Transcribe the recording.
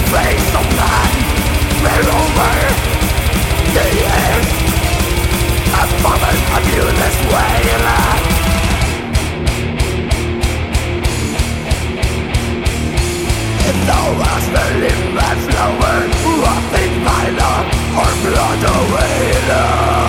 face of man spread over the years. A moment of you this way. If thou hast the limb and flower, walking by love or blood away.